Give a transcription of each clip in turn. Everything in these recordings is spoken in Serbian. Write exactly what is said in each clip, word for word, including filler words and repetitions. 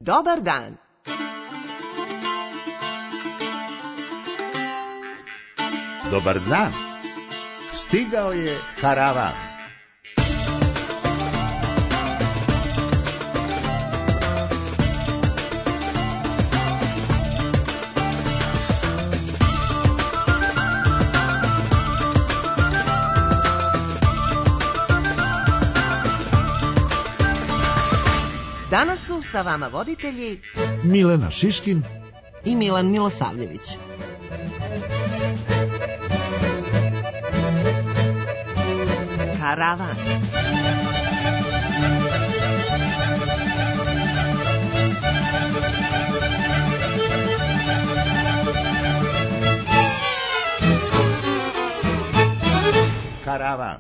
Dobar dan. Dobar dan. Stigao je karavan. Danas su sa vama voditelji Milena Šiškin i Milan Milosavljević. Karavan. Karavan.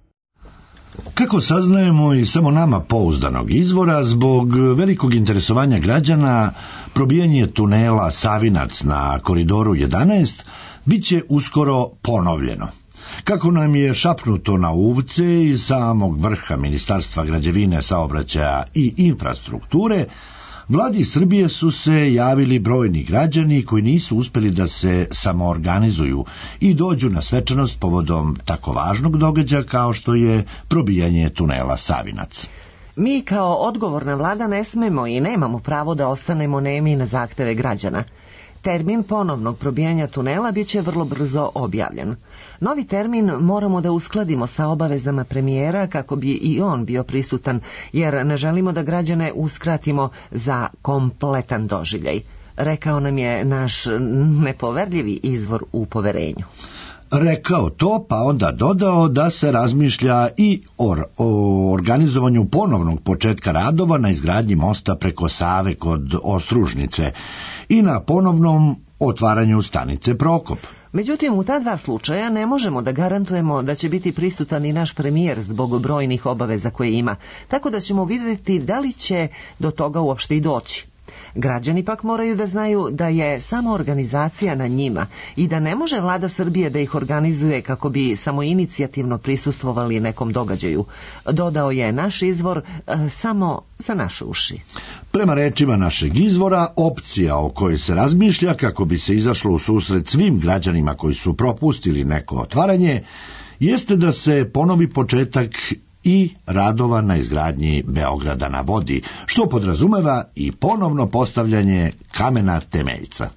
Kako saznajemo iz samo nama pouzdanog izvora, zbog velikog interesovanja građana, probijanje tunela Savinac na koridoru jedanaest bit će uskoro ponovljeno. Kako nam je šapnuto na uvce iz samog vrha Ministarstva građevine, saobraćaja i infrastrukture, Vladi Srbije su se javili brojni građani koji nisu uspeli da se samoorganizuju i dođu na svečanost povodom tako važnog događaja kao što je probijanje tunela Savinac. Mi kao odgovorna vlada ne smemo i nemamo pravo da ostanemo nemi na zahteve građana. Termin ponovnog probijanja tunela bit će vrlo brzo objavljen. Novi termin moramo da uskladimo sa obavezama premijera kako bi i on bio prisutan, jer ne želimo da građane uskratimo za kompletan doživljaj, rekao nam je naš nepoverljivi izvor u poverenju. Rekao to, pa onda dodao da se razmišlja i o, o organizovanju ponovnog početka radova na izgradnji mosta preko Save kod Ostružnice i na ponovnom otvaranju stanice Prokop. Međutim, u ta dva slučaja ne možemo da garantujemo da će biti prisutan i naš premijer zbog brojnih obaveza koje ima, tako da ćemo vidjeti da li će do toga uopšte i doći. Građani pak moraju da znaju da je samo organizacija na njima i da ne može vlada Srbije da ih organizuje kako bi samoinicijativno prisustvovali nekom događaju. Dodao je naš izvor e, samo za naše uši. Prema rečima našeg izvora, opcija o kojoj se razmišlja kako bi se izašlo u susret svim građanima koji su propustili neko otvaranje, jeste da se ponovi početak i radova na izgradnji Beograda na vodi, što podrazumeva i ponovno postavljanje kamena temeljca.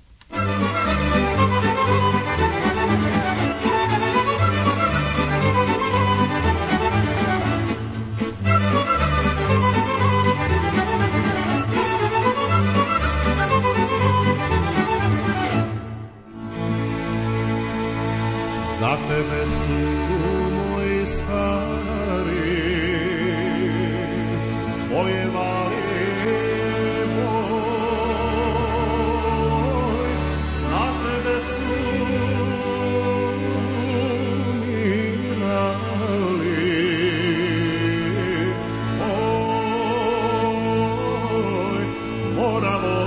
Za tebe su moji stari pojevali moj, za tebe su mirali oj, moramo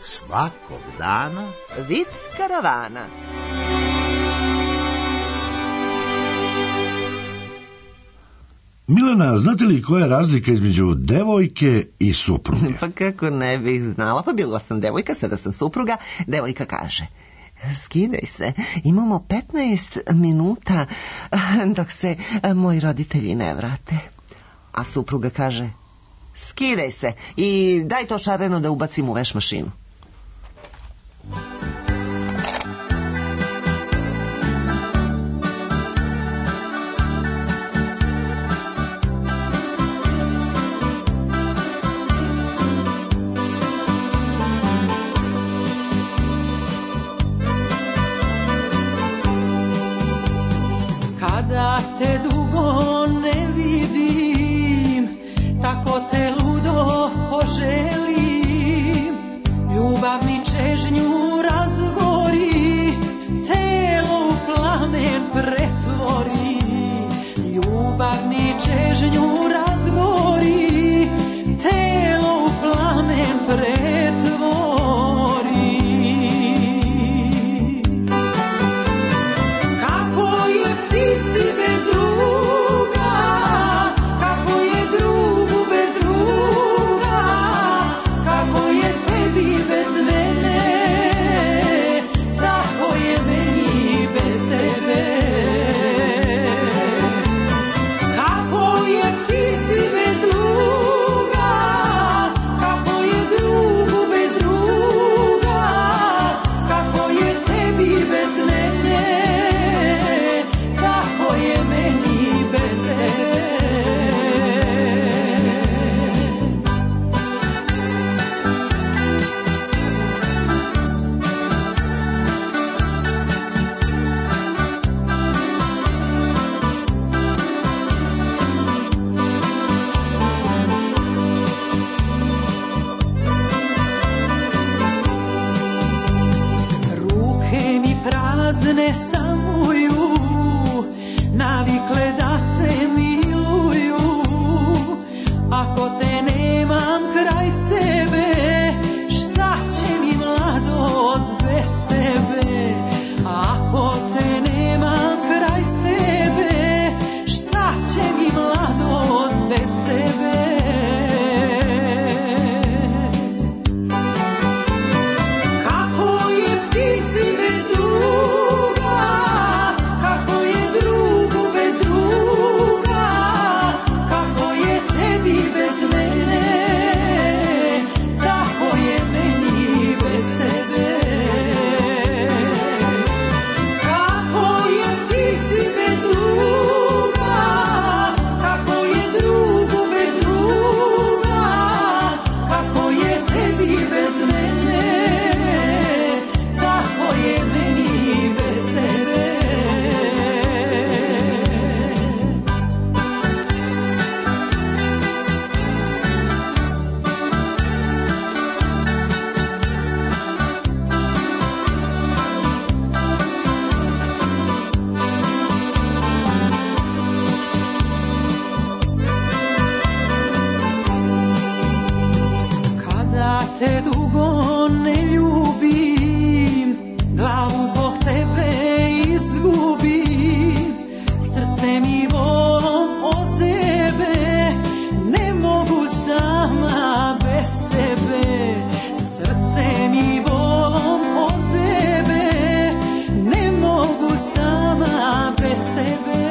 svakog dana Vic karavana. Milena, znate li koja je razlika između devojke i supruge? Pa kako ne bih znala, pa bila sam devojka, sada sam supruga. Devojka kaže: skidaj se, imamo petnaest minuta dok se moji roditelji ne vrate. A supruga kaže: skidaj se i daj to šareno da ubacim u veš mašinu. Kada te dugo ne vidim, tako te ludo poželim. Ljubav mi čežnju razgori, telo u plamen pretvori. Ljubav mi čežnju razgori, telo u plamen pretvori. Ne samuju, navikle da te miluju. Ako te nemam kraj sebe, šta će mi mladost bez tebe? Ako te nemam kraj sebe, šta će mi mladost bez tebe? Te dugo ne ljubim, glavu zbog tebe izgubim. Srce mi volom ozebe, ne mogu sama bez tebe. Srce mi volom ozebe, ne mogu sama bez tebe.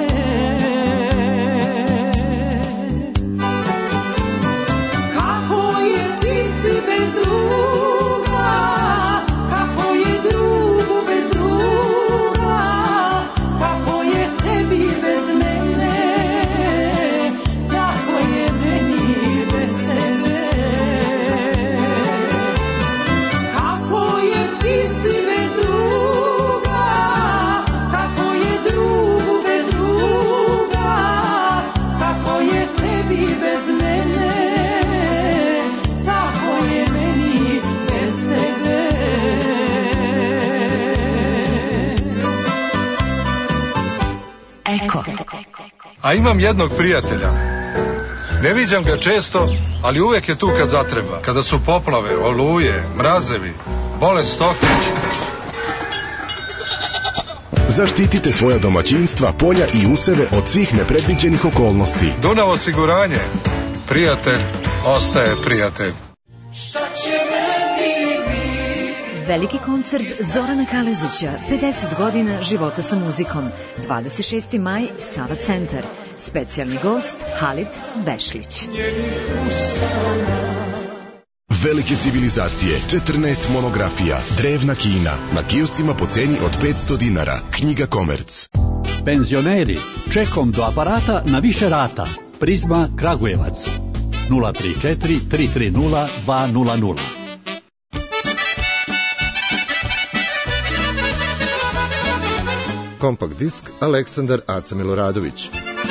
A imam jednog prijatelja Ne viđam ga često, ali uvek je tu kad zatreba. Kada su poplave, oluje, mrazevi, bolest stoke. Zaštitite svoja domaćinstva, polja i useve od svih nepredviđenih okolnosti. Dunav osiguranje. Prijatelj ostaje prijatelj. Veliki koncert Zorana Kalezića, pedeset godina života sa muzikom, dvadeset šesti maj, Sava centar. Specijalni gost Halid Bešlić. Velike civilizacije, četrnaest monografija, drevna Kina, na kioscima po ceni od petsto dinara. Knjiga Komerc. Penzioneri, čekom do aparata na više rata. Prizma Kragujevac. nula tri četiri tri tri nula dva nula nula. Kompakt disk Aleksandar Aca Miloradović.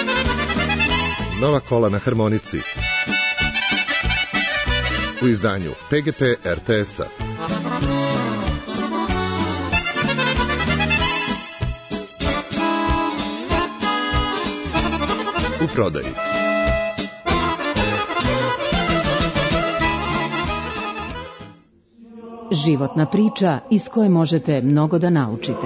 Nova kola na harmonici. U izdanju P G P R T S-a. U prodaji. Životna priča iz koje možete mnogo da naučite.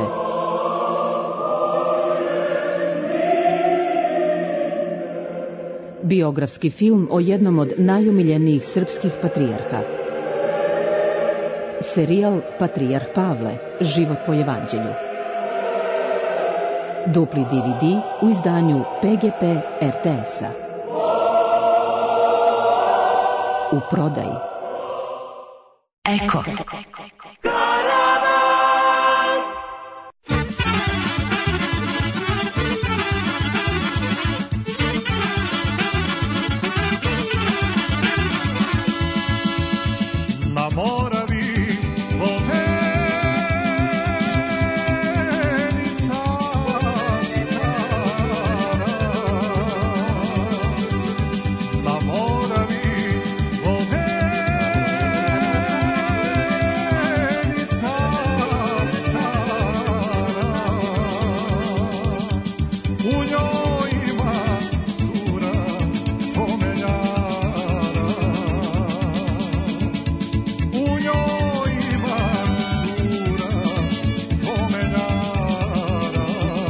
Biografski film o jednom od najomiljenijih srpskih patrijarha. Serijal Patrijarh Pavle, život po evanđelju. Dupli D V D u izdanju P G P R T S-a. U prodaji. Eko. Na Moravi Vovenica stara, na Moravi Vovenica stara, u njoj ima cura pomeljara, u njoj ima cura pomeljara.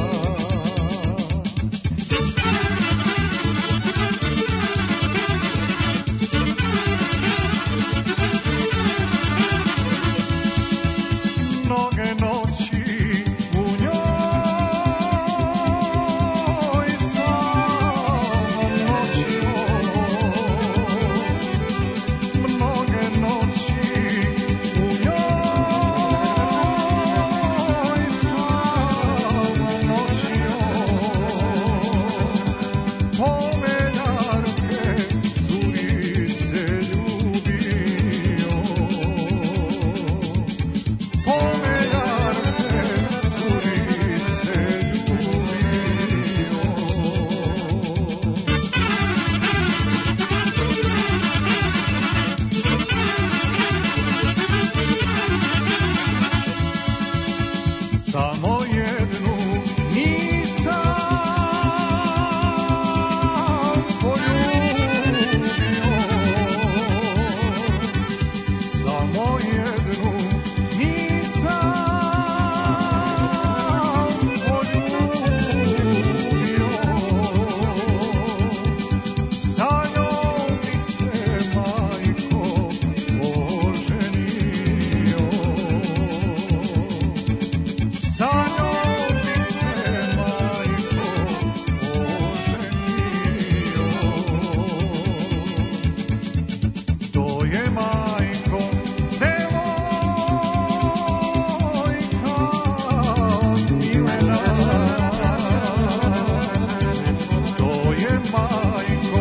Mnoge noći u njoj samom noćio, mnoge noći u njoj samom noćio, pomeljarke curice ljubio, pomeljarke curice ljubio. Samo jednu nisam poljubio, samo jednu nisam poljubio, sa njom bi se majko oženio, sa njom bi se majko oženio. To je majko devojka milena, to je majko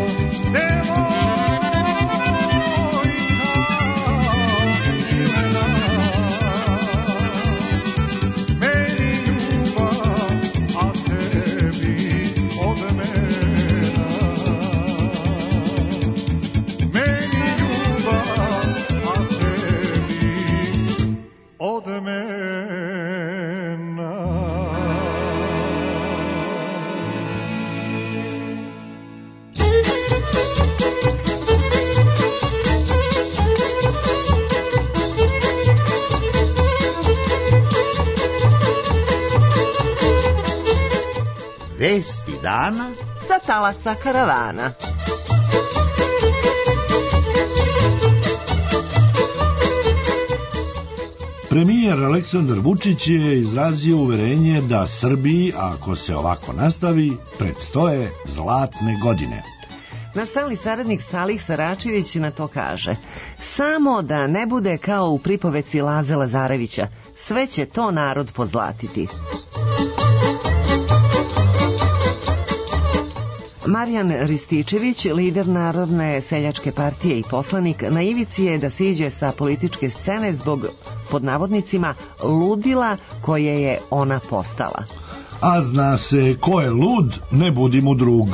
devojka milena. Meni ljubav, a tebi od mena. Meni ljubav, a tebi od mena. Vesti dana sa talasa karavana. Premijer Aleksandar Vučić je izrazio uverenje da Srbiji, ako se ovako nastavi, predstoje zlatne godine. Naš stalni saradnik Salih Saračević na to kaže: samo da ne bude kao u pripoveci Laze Lazarevića, sve će to narod pozlatiti. Marijan Rističević, lider Narodne seljačke partije i poslanik, na ivici je da siđe sa političke scene zbog, pod navodnicima, ludila koje je ona postala. A zna se ko je lud, ne budi mu drug.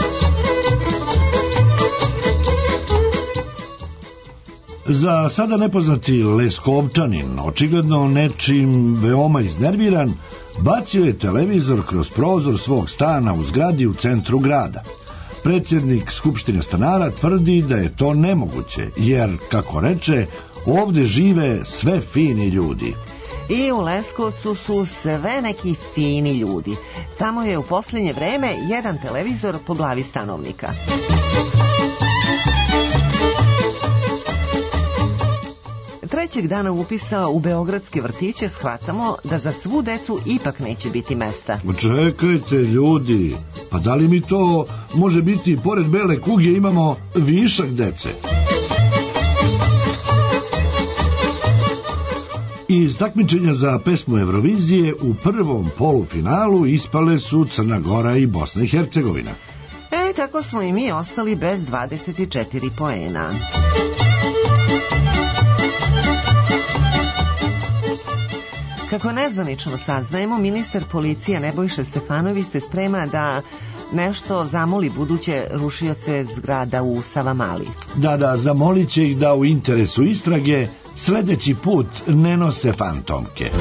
Za sada nepoznati Leskovčanin, očigledno nečim veoma iznerviran, bacio je televizor kroz prozor svog stana u zgradi u centru grada. Predsjednik Skupštine stanara tvrdi da je to nemoguće, jer, kako reče, ovde žive sve fini ljudi. I u Leskovcu su sve neki fini ljudi. Tamo je u posljednje vreme jedan televizor po glavi stanovnika. Trećeg dana upisa u beogradske vrtiće shvatamo da za svu decu ipak neće biti mesta. Čekajte ljudi, pa da li mi to može biti pored bele kuge imamo višak dece? Iz takmičenja za pesmu Eurovizije u prvom polufinalu ispale su Crna Gora i Bosna i Hercegovina. E, tako smo i mi ostali bez dvadeset četiri poena. Kako nezvanično saznajemo, ministar policije Nebojša Stefanović se sprema da nešto zamoli buduće rušioce zgrada u Savamali. Da, da, zamolit će ih da u interesu istrage sledeći put ne nose fantomke.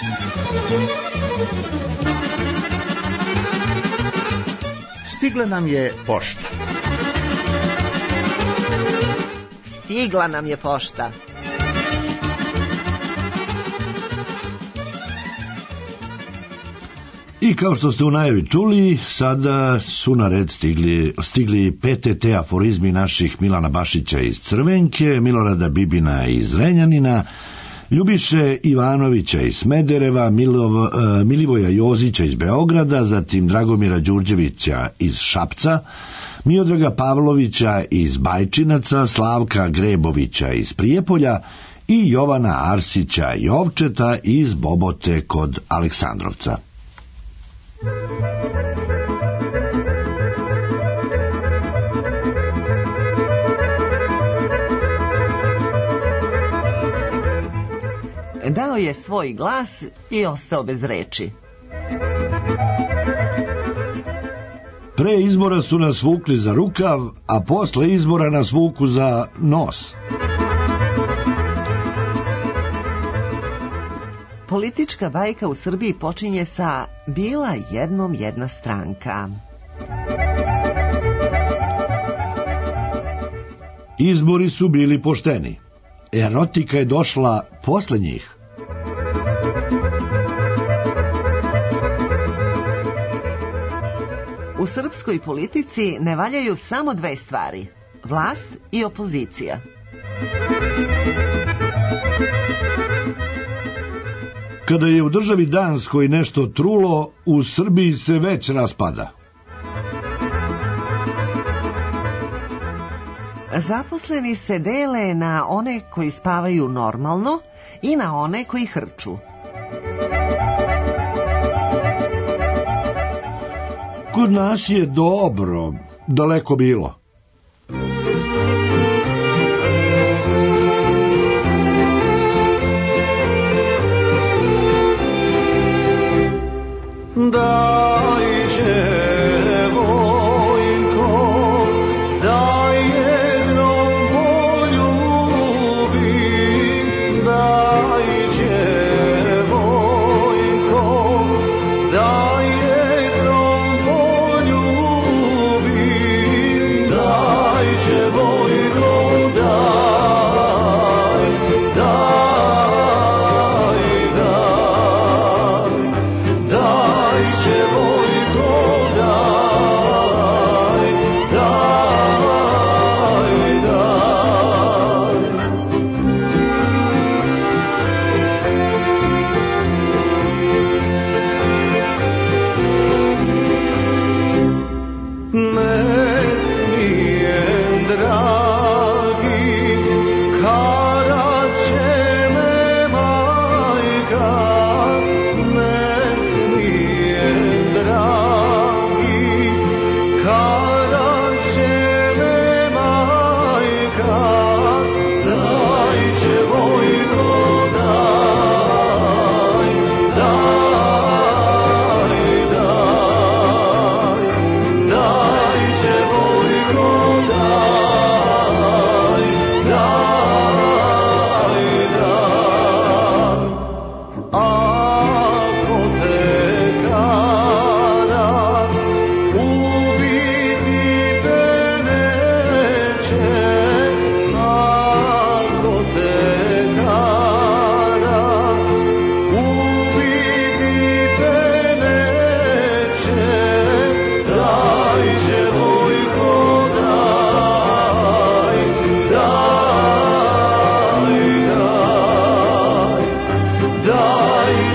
Stigla nam je pošta. Stigla nam je pošta. I kao što ste u najavi čuli, sada su na red stigli, stigli P T T aforizmi naših Milana Bašića iz Crvenke, Milorada Bibina iz Zrenjanina, Ljubiše Ivanovića iz Smedereva, Milov, Milivoja Jozića iz Beograda, zatim Dragomira Đurđevića iz Šapca, Miodraga Pavlovića iz Bajčinaca, Slavka Grebovića iz Prijepolja i Jovana Arsića Jovčeta iz Bobote kod Aleksandrovca. Dao je svoj glas i ostao bez reči. Pre izbora su nas vukli za rukav, a posle izbora nas vuku za nos. Politička bajka u Srbiji počinje sa bila jednom jedna stranka. Izbori su bili pošteni. Erotika je došla posle njih. U srpskoj politici ne valjaju samo dve stvari: vlast i opozicija. Kada je u državi Danskoj nešto trulo, u Srbiji se već raspada. Zaposleni se dele na one koji spavaju normalno i na one koji hrču. Kod nas je dobro, daleko bilo. Daj djevojko, daj jednom poljubim, daj djevojko, daj jednom poljubim, daj djevojko, daj, daj, daj, daj djevojko, daj, daj, daj. Nek mi je dragi, karat će me majka, nek mi je dragi, karat će me majka, daj djevojko, daj, daj, daj, daj djevojko, daj, daj, daj. Ako te kara ubiti te neće, ako te kara ubiti te neće, daj djevojko, daj, daj, daj, daj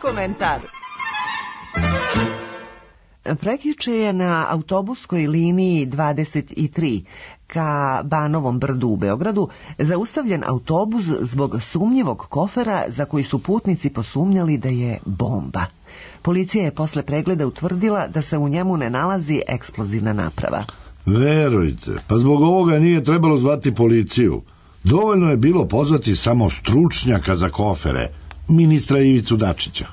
komentar. Prekjuče je na autobuskoj liniji dvadeset tri ka Banovom brdu u Beogradu zaustavljen autobus zbog sumnjivog kofera za koji su putnici posumnjali da je bomba. Policija je posle pregleda utvrdila da se u njemu ne nalazi eksplozivna naprava. Verujte, pa zbog ovoga nije trebalo zvati policiju. Dovoljno je bilo pozvati samo stručnjaka za kofere, ministra Ivicu Dačića.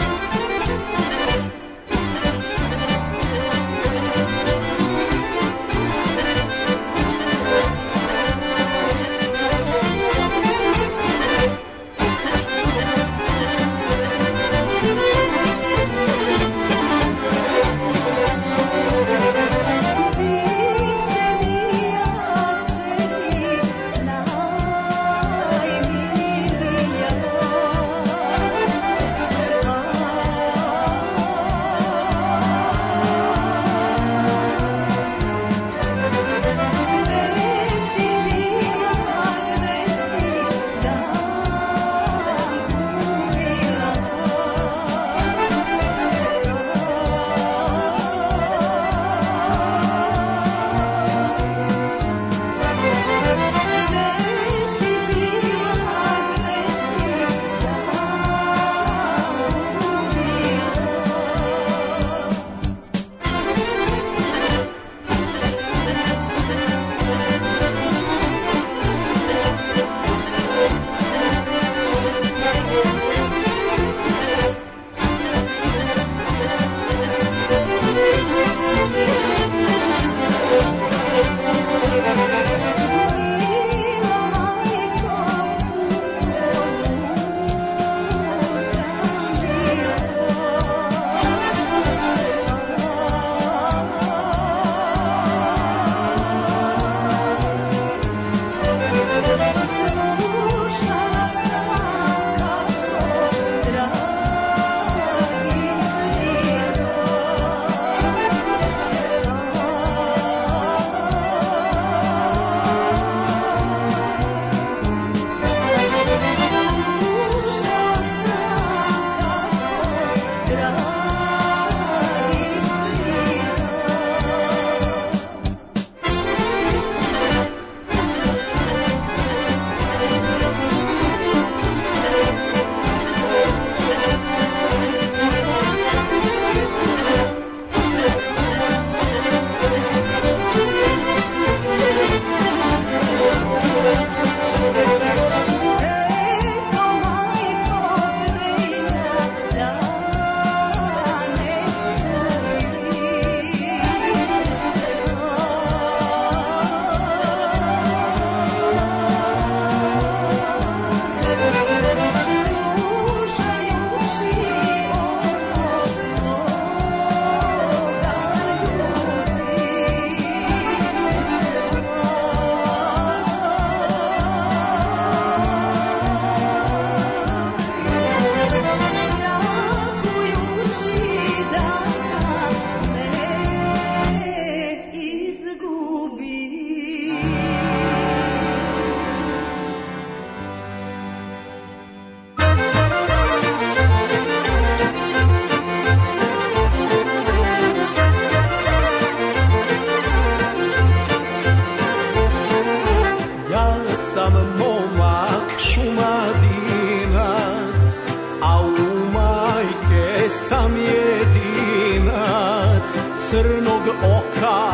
crnog oka,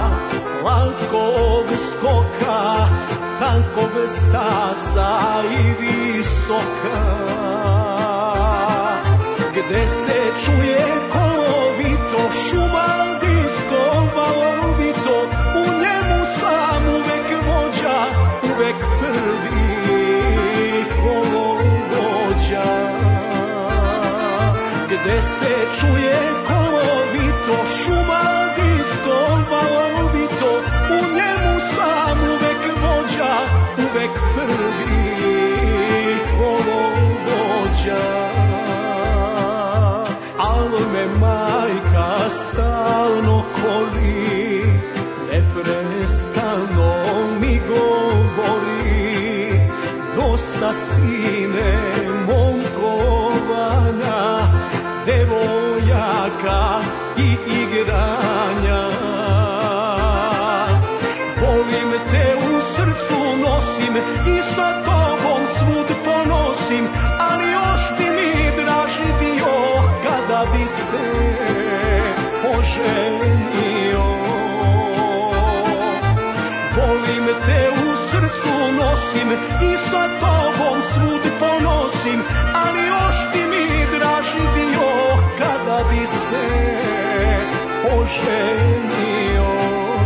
lakog skoka, tankog stasa i visoka. Gde se čuje kolovito, šuma disko valovito, u njemu sam uvek vođa, uvek prvi kolovođa. Gde se čuje kolovito, šuma disko valovito, u njemu sam uvek vođa, uvek prvi kolovođa. Al me majka stalno koli, neprestano mi govori, dosta sine momkovana, bi se oženio. Volim te, u srcu nosim i sa tobom svud ponosim, ali još bi mi draži bio kada bi se oženio.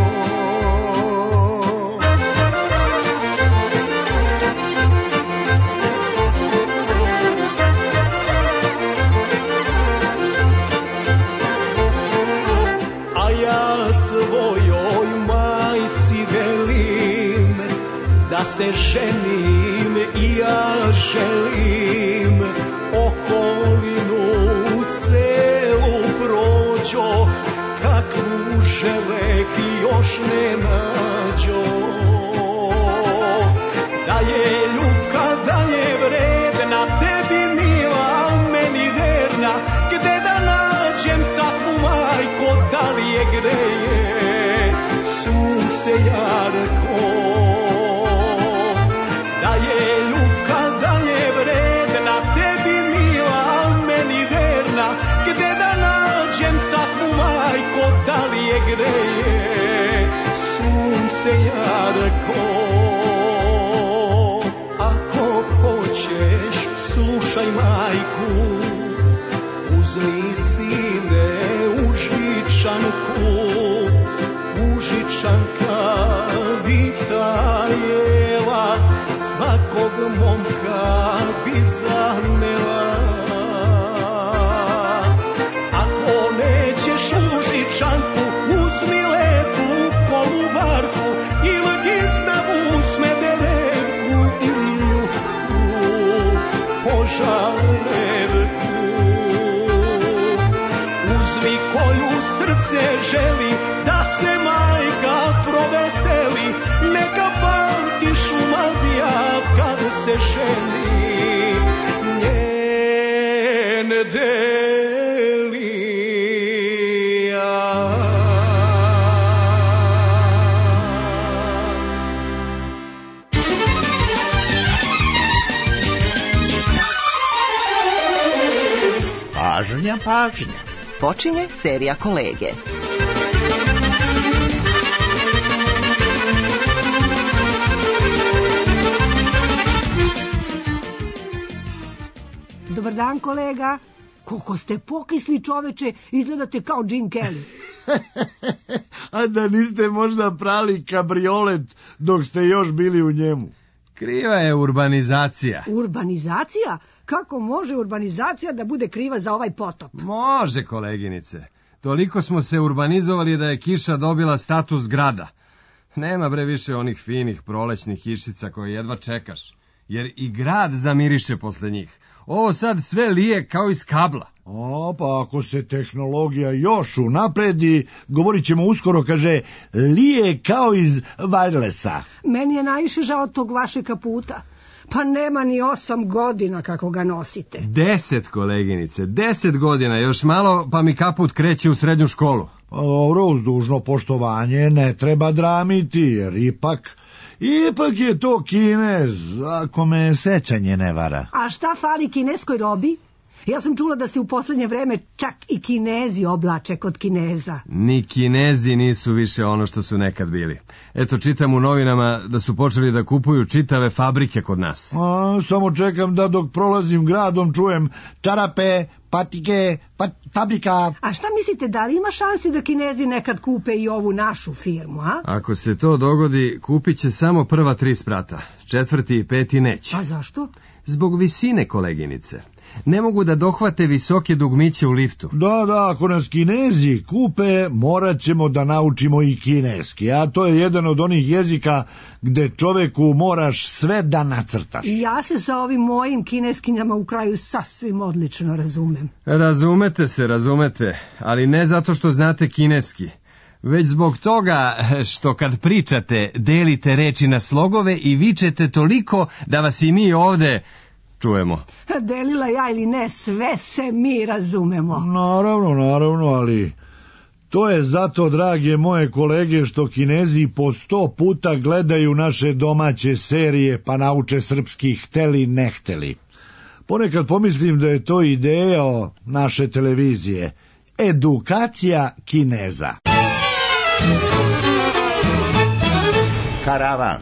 A ja svojoj majci velim da se ženim i ja želim okolinu celu prođo, kakvu želek još ne nađo. Da je ljubka, da je vredna, tebi mila, meni verna, gde da nađem takvu majko, da li je greje sunce jarko. Da je ljubka, da je vredna, tebi mila, meni verna, gde da nađem takvu majko, da li je greje sunce jarko. Ako hoćeš, slušaj majku, uzmi sine užičanku, užičanka Vitajeva, svakog momka bi zanela. Ako nećeš užičanku, uzmi lepu kolubarku ili gistavu smederevku ili ljubu požarevku. Uzmi koju srce želi da se majka proveseli, neka pamti Šumadija kad se ženi njen Delija. Pažnja, pažnja. Počinje serija Kolege. Dobar dan, kolega. Koliko ste pokisli, čoveče, izgledate kao Jim Kelly. A da niste možda prali kabriolet dok ste još bili u njemu? Kriva je urbanizacija. Urbanizacija? Kako može urbanizacija da bude kriva za ovaj potop? Može, koleginice. Toliko smo se urbanizovali da je kiša dobila status grada. Nema bre više onih finih prolećnih kišica koje jedva čekaš, jer i grad zamiriše posle njih. Ovo sad sve lije kao iz kabla. O, pa ako se tehnologija još unapredi, govorit ćemo uskoro, kaže, lije kao iz wirelessa. Meni je najviše žao tog vašeg kaputa. Pa nema ni osam godina kako ga nosite. Deset, koleginice, deset godina, još malo pa mi kaput kreće u srednju školu. Dobro, uz dužno poštovanje ne treba dramiti, jer ipak... Ipak je to Kinez, ako me sećanje ne vara. A šta fali kineskoj robi? Ja sam čula da se u poslednje vreme čak i Kinezi oblače kod Kineza. Ni Kinezi nisu više ono što su nekad bili. Eto, čitam u novinama da su počeli da kupuju čitave fabrike kod nas. A, samo čekam da dok prolazim gradom čujem čarape, patike, pat, fabrika. A šta mislite, da li ima šansi da Kinezi nekad kupe i ovu našu firmu, a? Ako se to dogodi, kupit će samo prva tri sprata. Četvrti i peti neće. A zašto? Zbog visine, koleginice. Ne mogu da dohvate visoke dugmiće u liftu. Da, da, ako nas Kinezi kupe, morat ćemo da naučimo i kineski, a to je jedan od onih jezika gde čoveku moraš sve da nacrtaš. Ja se sa ovim mojim kineskinjama u kraju sasvim odlično razumem. Razumete se, razumete, ali ne zato što znate kineski, već zbog toga što kad pričate delite reči na slogove i vičete toliko da vas i mi ovde čujemo. Delila ja ili ne, sve se mi razumemo. Naravno, naravno, ali to je zato, drage moje kolege, što Kinezi po sto puta gledaju naše domaće serije pa nauče srpski hteli ne hteli. Ponekad pomislim da je to ideja naše televizije. Edukacija Kineza. Karavan.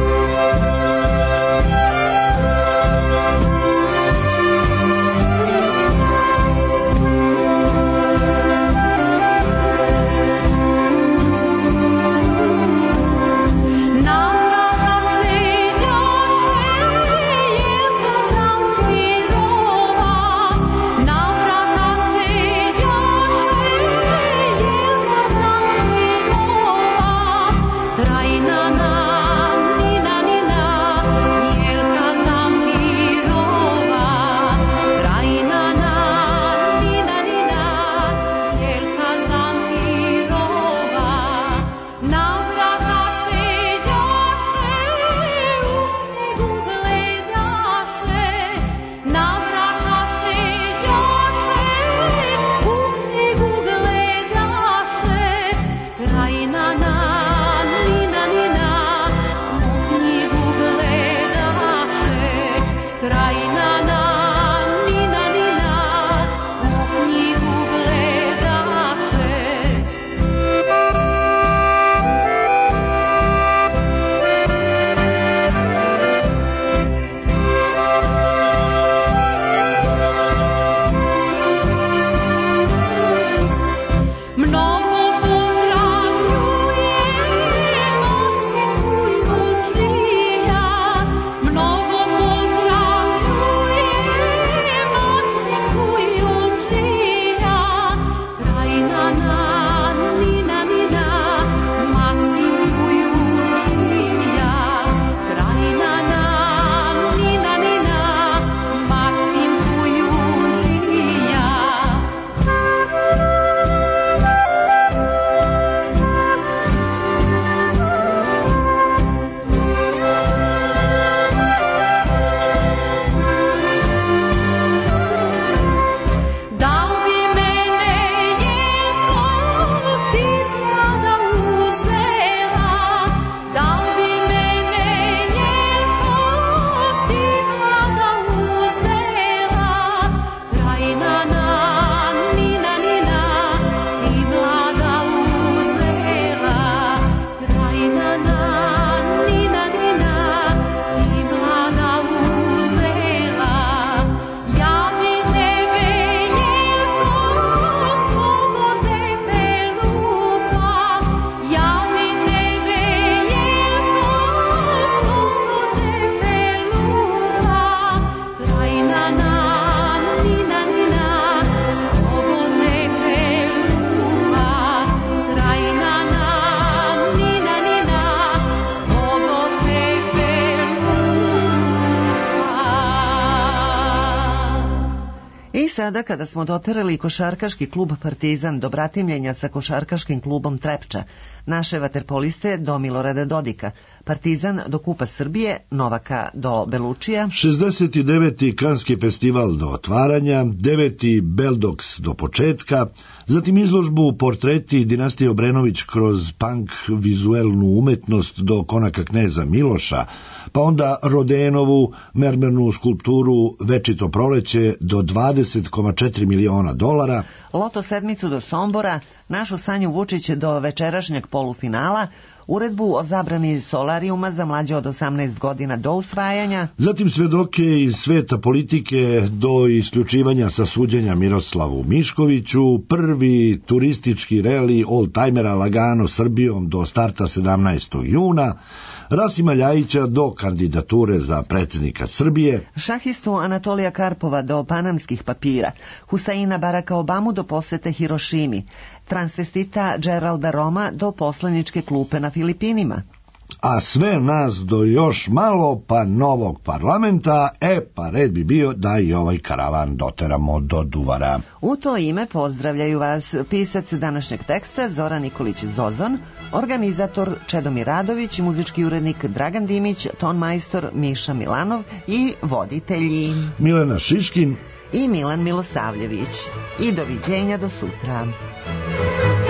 I sada, kada smo doterali košarkaški klub Partizan do bratimljenja sa košarkaškim klubom Trepča, naše vaterpoliste do Milorada Dodika, Partizan do Kupa Srbije, Novaka do Belučija, šezdeset deveti Kanski festival do otvaranja, deveti Beldoks do početka, zatim izložbu portreti dinastije Obrenović kroz punk vizuelnu umetnost do konaka kneza Miloša, pa onda Rodenovu mermernu skulpturu Večito proleće do dvadeset zarez četiri miliona dolara, Loto sedmicu do Sombora, našu Sanju Vučić do večerašnjeg polufinala, uredbu o zabrani solarijuma za mlađe od osamnaest godina do usvajanja, zatim svedoke iz sveta politike do isključivanja sa suđenja Miroslavu Miškoviću, prvi turistički reli oldtimera lagano Srbijom do starta sedamnaestog juna, Rasima Ljajića do kandidature za predsjednika Srbije, šahistu Anatolija Karpova do panamskih papira, Husaina Baraka Obamu do posete Hirošimi, transvestita Geralda Roma do poslaničke klupe na Filipinima. A sve nas do još malo pa novog parlamenta, e pa red bi bio da i ovaj karavan doteramo do Duvara. U to ime pozdravljaju vas pisac današnjeg teksta Zoran Nikolić Zozon, organizator Čedomir Radović, muzički urednik Dragan Dimić, ton majstor Miša Milanov i voditelji Milena Šiškin i Milan Milosavljević. I doviđenja do sutra.